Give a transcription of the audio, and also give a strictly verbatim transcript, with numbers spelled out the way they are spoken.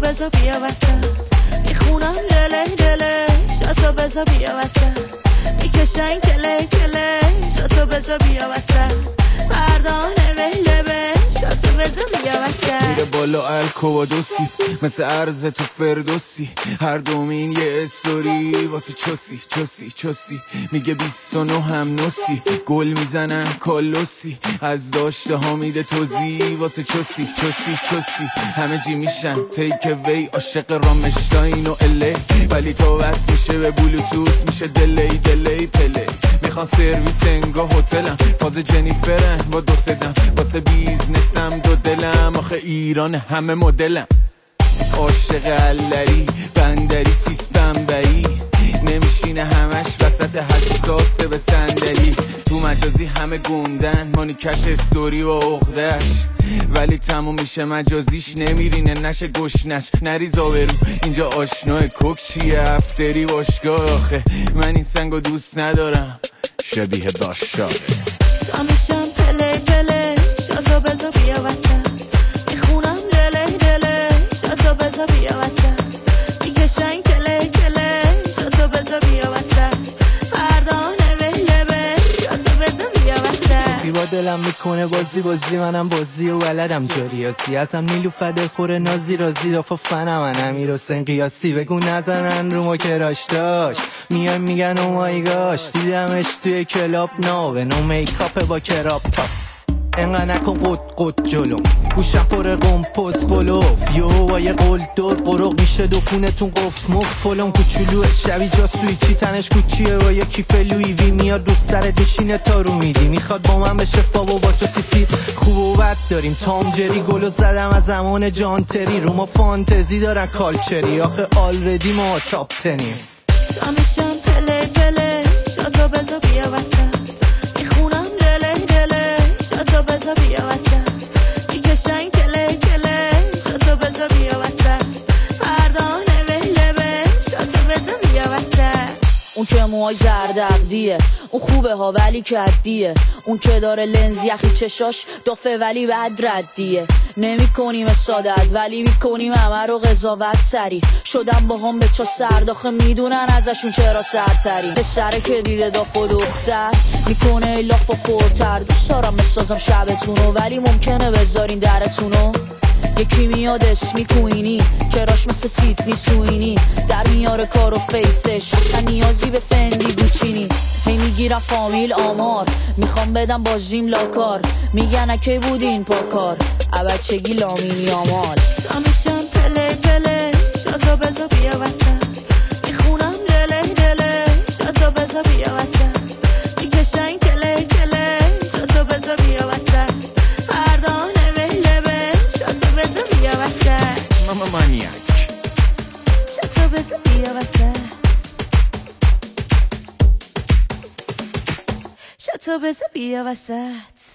بزا بیا وسط میخونم لله لله شاتو بزا بیا وسط میکشن کله کله شاتو بزا بیا وسط مردانه بله به شاتو بزا بیا وسط میره بالا الکوادوسی مثل عرض تو فردوسی هر دومین یه استوری واسه چوسی چوسی چوسی میگه بیست و نه هم نوسی گل میزنن کالوسی از داشته ها میده توزی واسه چوسی چوسی چوسی همه جی میشن تیک وی عاشق رامشتاین و الی ولی تو وصل میشه به بلوتوث میشه دلی دلی پلی میخوان سرویس انگاه هتلم فاز جنیفرن با دو سدم واسه بیزنسم دو دلم آخه ایران همه مدلم عاشق علری بندری سیس بمبئی نمیشینه همش وسط حساسه به صندلی تو مجازی همه گوندن مانیکش استوری و عقدش ولی تموم میشه مجازیش نمیرینه نشه گشنش نریز آورو اینجا آشناه کوک چیه افتری باشگاه آخه من این سنگو دوست ندارم شبیه باشگاه سامیشم پله پله شاتو بزا بیا وسط میخونم لله لله شاتو بزا بیا وسط میکشن کله کله شاتو بزا بیا وسط مردانه بله به شاتو بزا بیا وسط با دلم میکنه بازی بازی منم بازی و ولدم جاریاسی ازم نیلو فدر خوره نازی رازی دافا فنم من امیر حسین قیاسی بگو نزنن رو ما که راش داشت میای میگن او مای گاش دیدمش توی کلاب ناوه نو میکاپ با کراب تاپ انقدر نکن قد قد جلوم گوشم پر قمپوز قلوف یو وای قل دور قروق میشه دکونتون قف مف فلون کوچولو شبی جا سویچی تنش کوچیه و یه کیف لوی وی میاد رو سر دشینه تا رو میدی میخواد با من بشه فابو با تو سیسی خوب و بد داریم تام جری گلو زدم از زمان جانتری رو ما فانتزی دارن کالچری آخه آلردی ما تاپ تنیم سامیشم پله پله شاتو بزا بیا وسط میخونم لله لله شاتو بزا بیا وسط میکشن کله کله شاتو بزا بیا وسط مردانه بله به شاتو بزا بیا وسط اون که موهای زردقدیه اون خوبه ها ولی کدیه اون که داره لنز یخی چشاش دافه ولی بد ردیه نمی کنیم سادت ولی میکنیم همه رو قضاوت سری شدم با هم به چا سرداخه میدونن ازشون چرا سرتری پسره که دیده داف و دختر میکنه لاف و پرتر دوست دارم بسازم شبتونو ولی ممکنه بذارین درتونو یکی میاد اسمی کوینی کراش مثل سیدنی سوینی در میاره کار و فیسش اصلا نیازی به فندی گوچینی هی میگیرم فامیل آمار میخوام بدم بازیم لاکار میگن اکی بودین پاکار بچگی لامینی آمال سامیشم پله پله شاتو بزا بیا وسط میخونم لله لله شاتو بزا بیا وسط میکشن کله کله شاتو بزا بیا وسط مردانه بله به شاتو بزا بیا وسط ماما مانیاک شاتو بزا بیا وسط شاتو بزا بیا وسط